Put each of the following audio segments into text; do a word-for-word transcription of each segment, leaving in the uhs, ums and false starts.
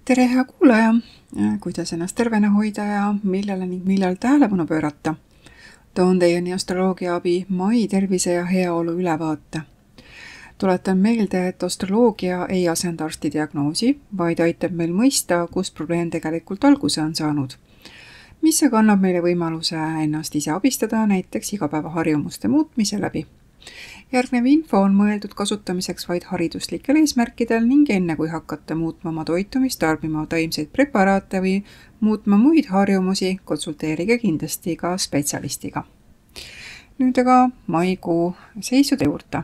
Tere hea kuulaja, kuidas ennast tervena hoida ja millele ning millal tähelepanu pöörata. Toon teieni astroloogia abi mai tervise ja heaolu ülevaate. Tuletan meelde, et astroloogia ei asenda arsti diagnoosi, vaid aitab meil mõista, kus probleem tegelikult alguse on saanud. Mis aga annab meile võimaluse ennast ise abistada näiteks igapäevaharjumuste muutmise läbi. Järgnev info on mõeldud kasutamiseks vaid hariduslikel eesmärkidel ning enne kui hakkate muutma oma toitumist, tarbima taimseid preparaate või muutma muid harjumusi, konsulteerige kindlasti ka spetsialistiga. Nüüd aga maikuu seisude juurde.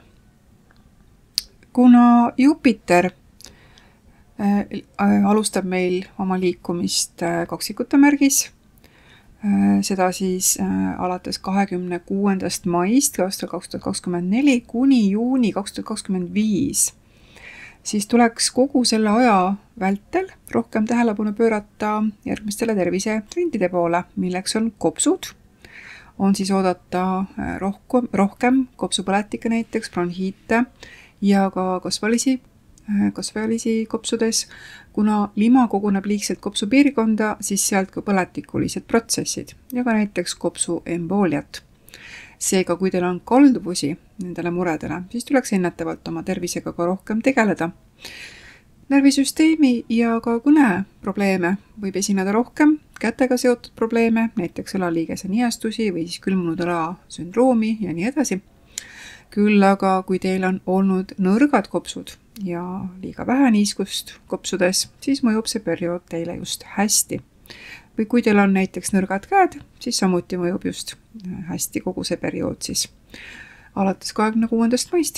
Kuna Jupiter äh, alustab meil oma liikumist äh, kaksikute märgis, seda siis äh, alates kahekümne kuuendast maist aastal kaks tuhat kakskümmend neli kuni juuni kaks tuhat kakskümmend viis, siis tuleks kogu selle aja vältel rohkem tähelepanu pöörata järgmistele tervisetrendide poole, milleks on kopsud. On siis oodata rohkem, rohkem kopsupõletike näiteks, bronhiite ja ka kasvalisi kasvajalisi kopsudes, kuna lima koguneb liigselt kopsupiirkonda, siis sealt ka põletikulised protsessid ja ka näiteks kopsu embooliat. Seega, kui teil on kalduvusi nendele muredele, siis tuleks ennetavalt oma tervisega ka rohkem tegeleda. Närvisüsteemi ja ka kõne probleeme võib esineda rohkem, kätega seotud probleeme, näiteks õlaliigese niastusi või siis külmunud õla sündroomi ja nii edasi. Küll aga, kui teil on olnud nõrgad kopsud ja liiga vähe niiskust kopsudes, siis mõjub see periood teile just hästi. Või kui teil on näiteks nõrgad käed, siis samuti mõjub just hästi kogu see periood siis alates kahekümne kuuendast maist.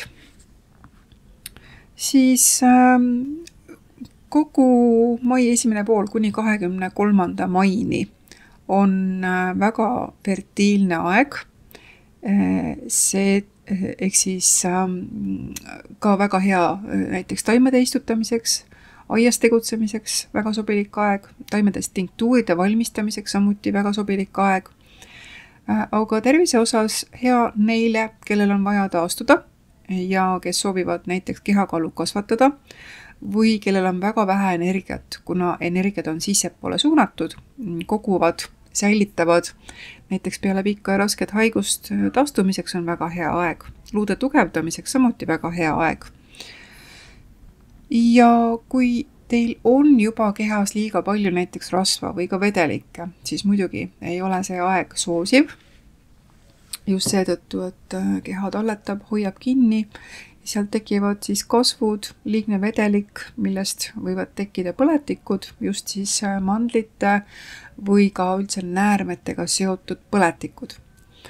Siis ähm, kogu mai esimene pool kuni kahekümne kolmanda maini on äh, väga fertiilne aeg. Äh, see Ehk siis ähm, ka väga hea näiteks taimede istutamiseks, aias tegutsemiseks väga sobilik aeg, taimedest tinktuuride valmistamiseks samuti väga sobilik aeg. Äh, aga tervise osas hea neile, kellel on vaja taastuda ja kes soovivad näiteks kehakaalu kasvatada või kellel on väga vähe energiat, kuna energiat on sissepoole suunatud, koguvad, säilitavad. Näiteks peale pikka ja rasket haigust taastumiseks on väga hea aeg. Luude tugevdamiseks samuti väga hea aeg. Ja kui teil on juba kehas liiga palju näiteks rasva või ka vedelikke, siis muidugi ei ole see aeg soosiv. Just seetõttu, et keha talletab, hoiab kinni. Sealt tekivad siis kasvud, liigne vedelik, millest võivad tekkida põletikud, just siis mandlite või ka üldse näärmetega seotud põletikud.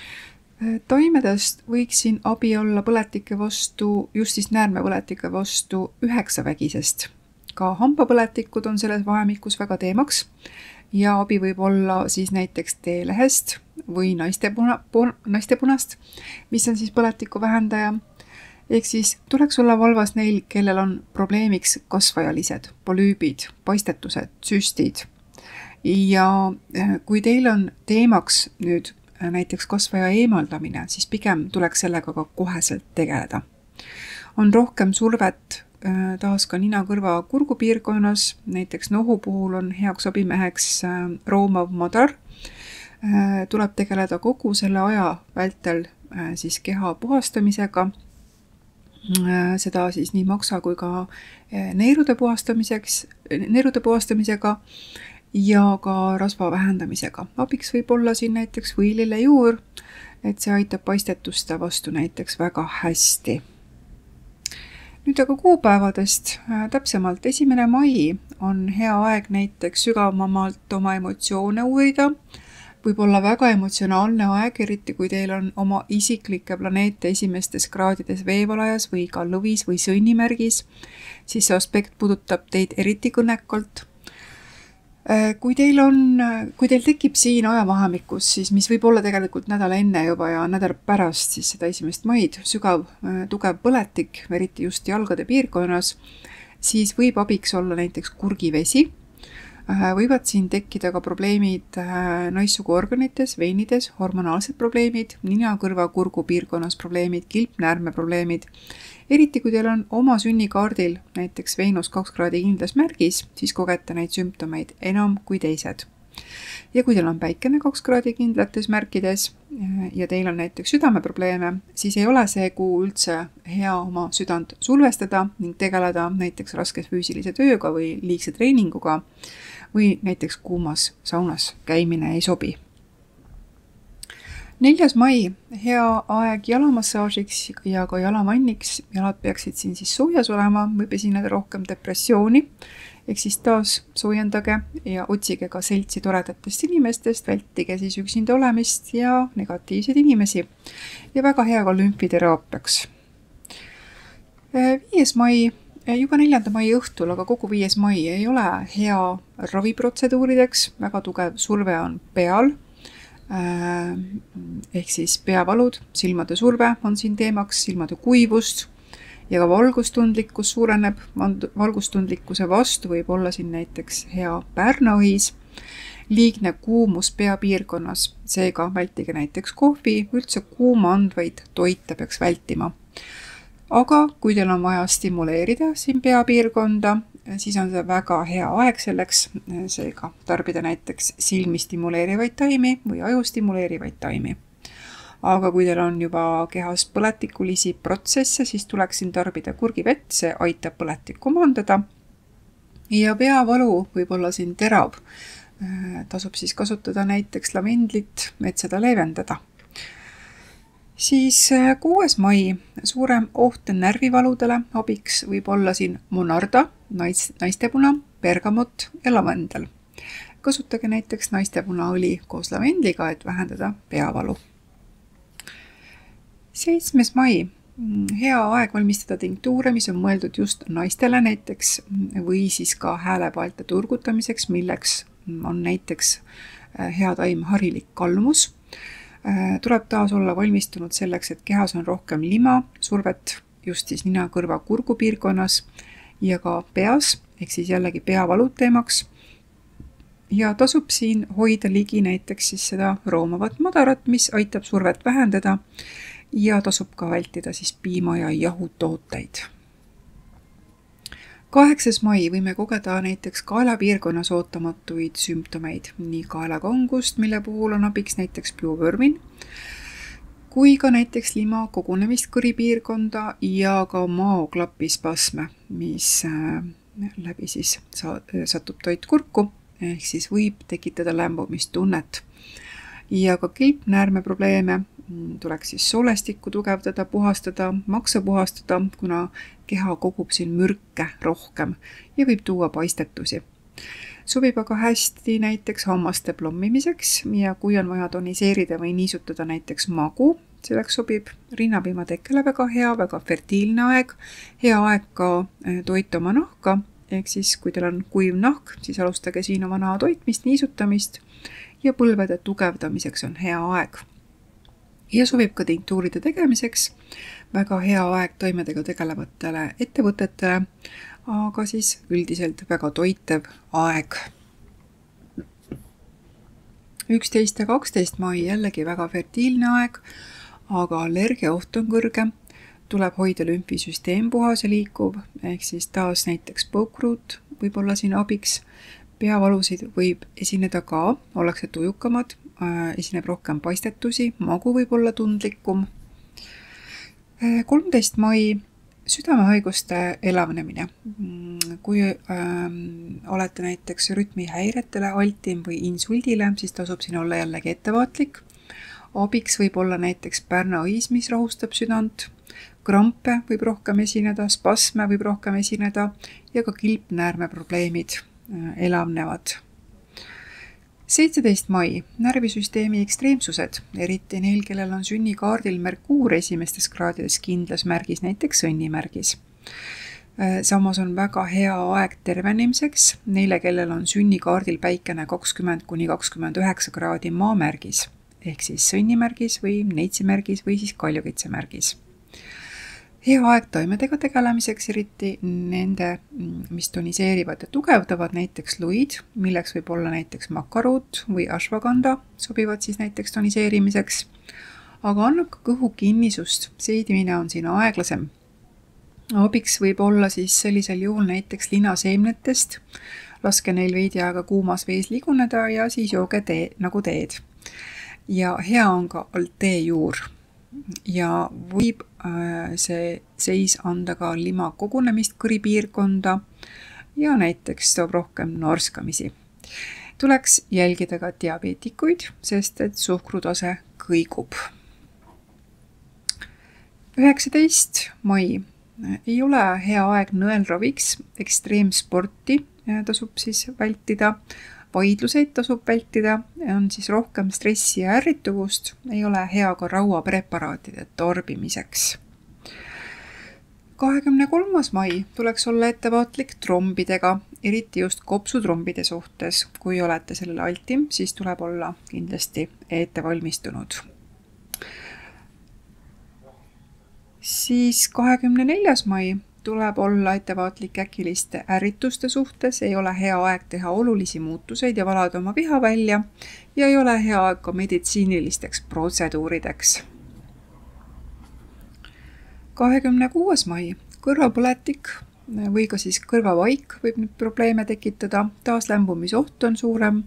Taimedest võiks siin abi olla põletike vastu, just siis näärmepõletike vastu üheksavägisest. Ka hambapõletikud on selles vahemikus väga teemaks ja abi võib olla siis näiteks teelehest või naistepuna, naistepunast, mis on siis põletiku vähendaja. Ehk siis tuleks olla valvas neil, kellel on probleemiks kasvajalised, polüübid, paistetused, süstid. Ja kui teil on teemaks nüüd näiteks kasvaja eemaldamine, siis pigem tuleks sellega ka koheselt tegeleda. On rohkem survet taas ka nina-kõrva kurgupiirkonnas, näiteks nohu puhul on heaks abimeheks roomav madar. Tuleb tegeleda kogu selle aja vältel siis keha puhastamisega, seda siis nii maksa kui ka neerude puhastamiseks, neerude puhastamisega ja ka rasva vähendamisega. Abiks võib olla siin näiteks võilile juur, et see aitab paistetuste vastu näiteks väga hästi. Nüüd aga kuupäevadest täpsemalt esimene mai on hea aeg näiteks sügavamalt oma emotsioone uurida. Võib olla väga emotsionaalne aeg, eriti kui teil on oma isiklikke planeete esimestes kraadides veevalajas või ka lõvis või sõnnimärgis, siis see aspekt puudutab teid eriti kõnekalt. Kui teil on, kui teil tekib siin ajavahemikus, siis mis võib olla tegelikult nädal enne juba ja nädal pärast siis seda esimest maid, sügav, tugev põletik, eriti just jalgade piirkonnas, siis võib abiks olla näiteks kurgivesi Võivad siin tekkida ka probleemid naissuguorganites, veinides, hormonaalsed probleemid, nina, kõrva, kurgu piirkonnas probleemid, kilpnäärme probleemid. Eriti kui teil on oma sünnikaardil näiteks Veenus kaks kraadi kindlas märgis, siis kogete neid sümptomeid enam kui teised. Ja kui teil on päikene kaks kraadi kindlates märkides ja teil on näiteks südameprobleeme, siis ei ole see kuu üldse hea oma südant sulvestada ning tegeleda näiteks raskes füüsilise tööga või liigse treeninguga või näiteks kuumas saunas käimine ei sobi. Neljas mai, hea aeg jalamassaažiks ja ka jalamanniks. Jalad peaksid siin siis soojas olema, võib esineda rohkem depressiooni, ehk siis taas soojendage ja otsige ka seltsi toredatest inimestest, vältige siis üksinda olemist ja negatiivseid inimesi. Ja väga hea ka lümfiteraapiaks. Viies mai, juba neljanda mai õhtul, aga kogu viies mai ei ole hea raviprotseduurideks, väga tugev surve on peal. Ehk siis peavalud, silmade surve on siin teemaks, silmade kuivust ja ka valgustundlikkus suureneb. Valgustundlikkuse vastu võib olla siin näiteks hea pärnaõis, liigne kuumus peapiirkonnas, seega vältige näiteks kohvi, üldse kuuma andvaid toite peaks vältima. Aga kui teil on vaja stimuleerida siin peapiirkonda, siis on see väga hea aeg selleks, seega tarbida näiteks silmi stimuleerivaid taimi või aju stimuleerivaid taimi. Aga kui teil on juba kehas põletikulisi protsesse, siis tuleks siin tarbida kurgivett, see aitab põletikku maandada. Ja peavalu võib olla siin terav. Tasub siis kasutada näiteks lavendlit, et seda leevendada. Siis kuues mai, suurem oht närvivaludele abiks võib olla siin monarda, naistepuna, bergamot ja lavendel. Kasutage näiteks naistepunaõli koos lavendliga, et vähendada peavalu. Seitsmes mai, hea aeg valmistada tinktuure, mis on mõeldud just naistele näiteks või siis ka häälepaalte turgutamiseks, milleks on näiteks hea taim harilik kalmus. Tuleb taas olla valmistunud selleks, et kehas on rohkem lima, survet just siis nina, kõrva, kurgu piirkonnas ja ka peas, ehk siis jällegi peavalud teemaks. Ja tasub siin hoida ligi näiteks siis seda roomavat madarat, mis aitab survet vähendada ja tasub ka vältida siis piima ja jahutooteid. Kaheksas mai võime kogeda näiteks kaelapiirkonnas ootamatuid sümptomeid, nii kaelakangust, mille puhul on abiks näiteks Bluevörmin, kui ka näiteks lima kogunemist kõripiirkonda ja ka maoklapispasme, mis läbi siis satub toit kurku, ehk siis võib tekitada lämbumistunnet. Ja ka kilpnäärme probleeme tuleks siis soolestikku tugevdada, puhastada, maksa puhastada, kuna keha kogub siin mürke rohkem ja võib tuua paistetusi. Sobib aga hästi näiteks hammaste plommimiseks ja kui on vaja toniseerida või niisutada näiteks magu, selleks sobib rinnapiima tekkele väga hea, väga fertiilne aeg, hea aeg ka toita oma nahka, ehk siis kui teil on kuiv nahk, siis alustage siin oma naha toitmist, niisutamist ja põlvede tugevdamiseks on hea aeg. Ja sobib ka tinktuuride tegemiseks, väga hea aeg toimedega tegelevatele ettevõtetele, aga siis üldiselt väga toitev aeg. üksteist ja kaksteist mai jällegi väga fertiilne aeg, aga allergia oht on kõrge, tuleb hoida lümfisüsteem puhas ja liikuv, ehk siis taas näiteks põukruut võib olla siin abiks. Peavalusid võib esineda ka, ollakse tujukamad, esineb rohkem paistetusi, magu võib olla tundlikum. kolmteist mai, südamehaiguste elavnemine. Kui ähm, olete näiteks rütmihäiretele altim või insuldile, siis tasub siin olla jällegi ettevaatlik. Abiks võib olla näiteks pärnaõis, mis rahustab südant, krampe võib rohkem esineda, spasme võib rohkem esineda ja ka kilpnäärme probleemid elavnevad. seitseteist mai, närvisüsteemi ekstreemsused, eriti neil, kellel on sünnikaardil Merkuur esimestes kraadides kindlas märgis, näiteks õnnimärgis. Samas on väga hea aeg tervenemiseks, neile, kellel on sünnikaardil päikene kakskümmend kuni kakskümmend üheksa kraadi maamärgis, ehk siis sõnnimärgis või neitsimärgis või siis kaljukitsemärgis. Hea aeg taimedega tegelemiseks, eriti nende, mis toniseerivad ja tugevdavad, näiteks luid, milleks võib olla näiteks makaruut või ashwagandha, sobivad siis näiteks toniseerimiseks, aga annab ka kõhu kinnisust, seedimine on siin aeglasem. Abiks võib olla siis sellisel juhul näiteks linaseemnetest, laske neil veidi aega kuumas vees liguneda ja siis jooge tee, nagu teed. Ja hea on ka altee juur ja võib äh, see seis anda ka lima kogunemist kõripiirkonda ja näiteks toob rohkem norskamisi. Tuleks jälgida ka diabeetikuid, sest et suhkrutase kõigub. üheksateist mai ei ole hea aeg nõelraviks, ekstreemsporti tasub siis vältida, vaidluseid tasub vältida, on siis rohkem stressi ja ärrituvust, ei ole hea ka rauapreparaatide tarbimiseks. kahekümne kolmas mai tuleks olla ettevaatlik trombidega, eriti just kopsutrombide suhtes. Kui olete sellele altim, siis tuleb olla kindlasti ettevalmistunud. Siis kahekümne neljas mai tuleb olla ettevaatlik äkiliste ärrituste suhtes, ei ole hea aeg teha olulisi muutuseid ja valada oma viha välja ja ei ole hea aeg ka meditsiinilisteks protseduurideks. kahekümne kuues mai kõrvapõletik või ka siis kõrvavaik võib nüüd probleeme tekitada, taaslämbumisoht on suurem,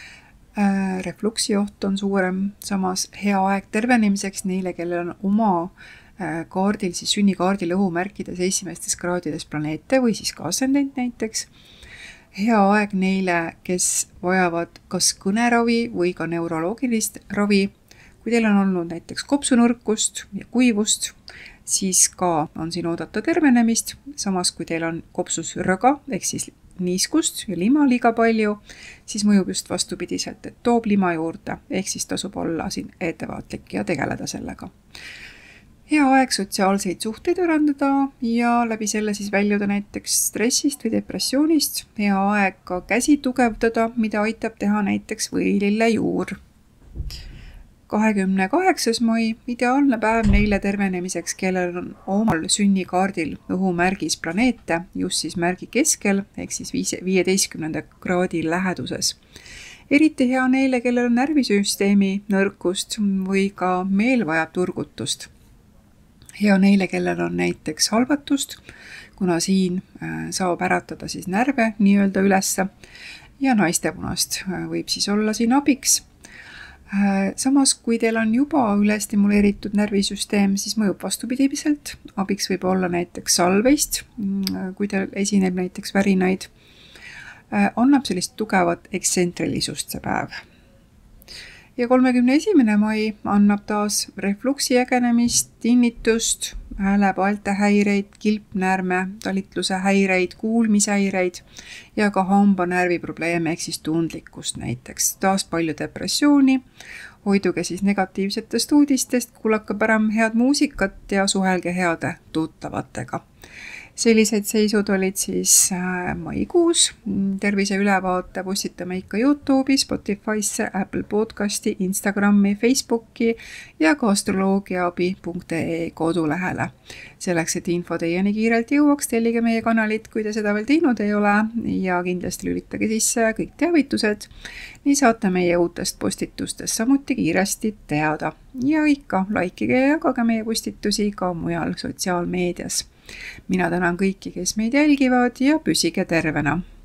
refluksi oht on suurem, samas hea aeg tervenemiseks neile, kellel on oma kaardil, siis sünnikaardil õhumärkides esimestes kraadides planeete või siis ka ascendent näiteks. Hea aeg neile, kes vajavad kas kõneravi või ka neuroloogilist ravi. Kui teil on olnud näiteks kopsunõrkust ja kuivust, siis ka on siin oodata tervenemist. Samas kui teil on kopsus rõga, ehk siis niiskust ja lima liiga palju, siis mõjub just vastupidiselt, et toob lima juurde, ehk siis tasub olla siin ettevaatlik ja tegeleda sellega. Hea aeg sotsiaalseid suhteid arendada ja läbi selle siis väljuda näiteks stressist või depressioonist. Hea aeg ka käsi tugevdada, mida aitab teha näiteks võilille juur. kahekümne kaheksas mai, ideaalne päev neile tervenemiseks, kellel on omal sünnikaardil õhumärgis planeete, just siis märgi keskel, ehk siis viieteistkümnenda kraadi läheduses. Eriti hea neile, kellel on närvisüsteemi nõrkust või ka meel vajab turgutust. Hea neile, kellel on näiteks halvatust, kuna siin saab äratada siis närve nii-öelda ülesse ja naistepunast võib siis olla siin abiks. Samas, kui teil on juba ülestimuleeritud närvisüsteem, siis mõjub vastupidiselt. Abiks võib olla näiteks salveist, kui teil esineb näiteks värinaid. Annab sellist tugevat ekstsentrilisust see päev. Ja kolmekümne esimene mai annab taas refluksi ägenemist, tinnitust, häälepaelte häireid, kilpnäärme, talitluse häireid, kuulmishäireid ja ka hambanärvi probleeme ehk siis tundlikkust näiteks. Taas palju depressiooni, hoiduge siis negatiivsetest uudistest, kuulake parem head muusikat ja suhelge heade tuttavatega. Sellised seisud olid siis maikuus. Tervise ülevaate postitame ikka YouTube'i, Spotify'sse, Apple Podcasti, Instagrami, Facebooki ja ka astroloogiaabi punkt ee kodulehele. Selleks, et info teieni kiirelt jõuaks, tellige meie kanalit, kui te seda veel teinud ei ole ja kindlasti lülitage sisse kõik teavitused. Nii saate meie uutest postitustest samuti kiiresti teada. Ja ikka laikige ja jagage meie postitusi ka mujal sotsiaalmeedias. Mina tänan kõiki, kes meid jälgivad ja püsige tervena!